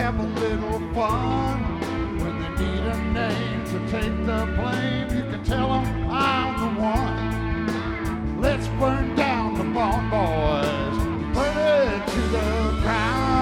have a little fun. When they need a name to take the blame, you can tell them